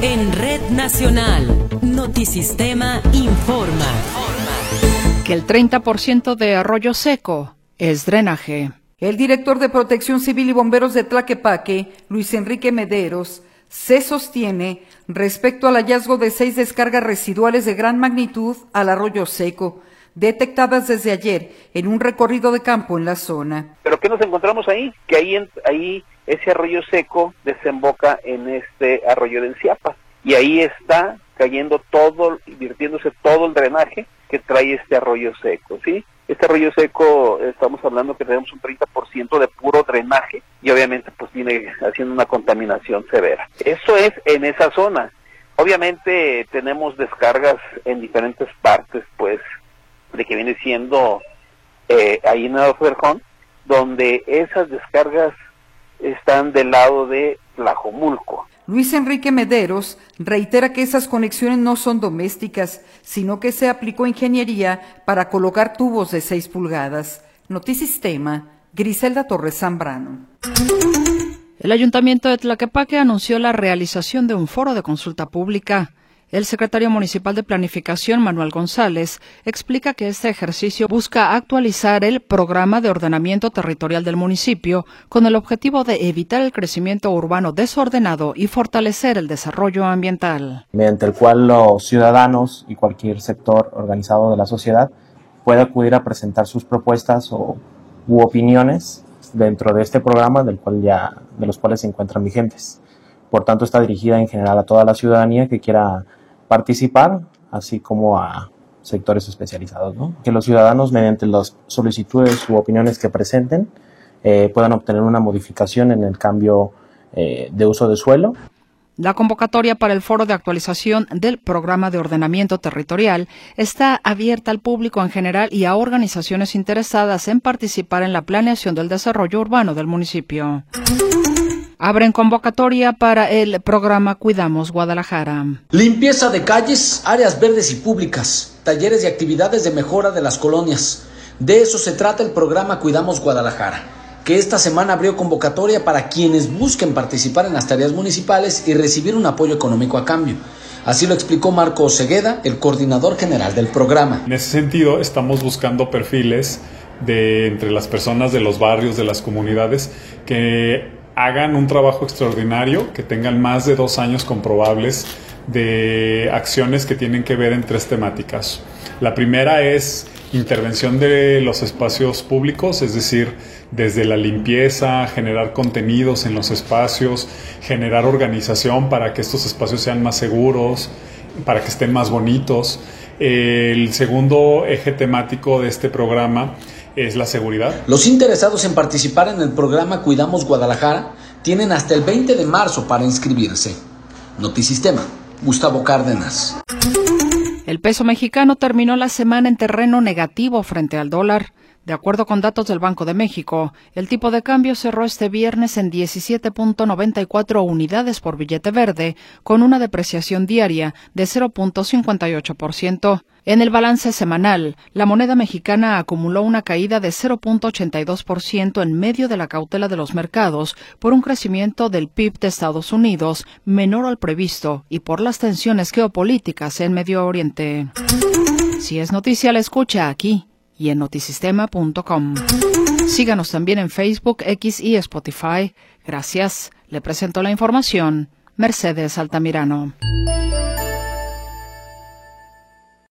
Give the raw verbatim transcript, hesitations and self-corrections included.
En Red Nacional, Notisistema informa. Que el treinta por ciento de arroyo seco es drenaje. El director de Protección Civil y Bomberos de Tlaquepaque, Luis Enrique Mederos, se sostiene respecto al hallazgo de seis descargas residuales de gran magnitud al arroyo seco, detectadas desde ayer en un recorrido de campo en la zona. ¿Pero qué nos encontramos ahí? Que ahí, ahí ese arroyo seco desemboca en este arroyo de Enciapas, y ahí está cayendo todo, virtiéndose todo el drenaje que trae este arroyo seco, ¿sí? Este arroyo seco, estamos hablando que tenemos un treinta por ciento de puro drenaje, y obviamente pues viene haciendo una contaminación severa. Eso es en esa zona. Obviamente tenemos descargas en diferentes partes, pues, de que viene siendo eh, ahí en el Ferjón, donde esas descargas están del lado de Tlajomulco. Luis Enrique Mederos reitera que esas conexiones no son domésticas, sino que se aplicó ingeniería para colocar tubos de seis pulgadas. Notisistema, Griselda Torres Zambrano. El Ayuntamiento de Tlaquepaque anunció la realización de un foro de consulta pública. El secretario municipal de Planificación, Manuel González, explica que este ejercicio busca actualizar el programa de ordenamiento territorial del municipio con el objetivo de evitar el crecimiento urbano desordenado y fortalecer el desarrollo ambiental. Mediante el cual los ciudadanos y cualquier sector organizado de la sociedad puede acudir a presentar sus propuestas o, u opiniones dentro de este programa, del cual ya, de los cuales se encuentran vigentes. Por tanto, está dirigida en general a toda la ciudadanía que quiera participar, así como a sectores especializados, ¿no? Que los ciudadanos, mediante las solicitudes u opiniones que presenten, eh, puedan obtener una modificación en el cambio eh, de uso de suelo. La convocatoria para el foro de actualización del programa de ordenamiento territorial está abierta al público en general y a organizaciones interesadas en participar en la planeación del desarrollo urbano del municipio. Abren convocatoria para el programa Cuidamos Guadalajara. Limpieza de calles, áreas verdes y públicas, talleres y actividades de mejora de las colonias. De eso se trata el programa Cuidamos Guadalajara, que esta semana abrió convocatoria para quienes busquen participar en las tareas municipales y recibir un apoyo económico a cambio. Así lo explicó Marco Osegueda, el coordinador general del programa. En ese sentido, estamos buscando perfiles de entre las personas de los barrios, de las comunidades, que hagan un trabajo extraordinario, que tengan más de dos años comprobables de acciones que tienen que ver en tres temáticas. La primera es intervención de los espacios públicos, es decir, desde la limpieza, generar contenidos en los espacios, generar organización para que estos espacios sean más seguros, para que estén más bonitos. El segundo eje temático de este programa es la seguridad. Los interesados en participar en el programa Cuidamos Guadalajara tienen hasta el veinte de marzo para inscribirse. Notisistema, Gustavo Cárdenas. El peso mexicano terminó la semana en terreno negativo frente al dólar. De acuerdo con datos del Banco de México, el tipo de cambio cerró este viernes en diecisiete punto noventa y cuatro unidades por billete verde, con una depreciación diaria de cero punto cincuenta y ocho por ciento. En el balance semanal, la moneda mexicana acumuló una caída de cero punto ochenta y dos por ciento en medio de la cautela de los mercados por un crecimiento del P I B de Estados Unidos menor al previsto y por las tensiones geopolíticas en Medio Oriente. Si es noticia, la escucha aquí y en notisistema punto com. Síganos también en Facebook, X y Spotify. Gracias. Le presento la información, Mercedes Altamirano.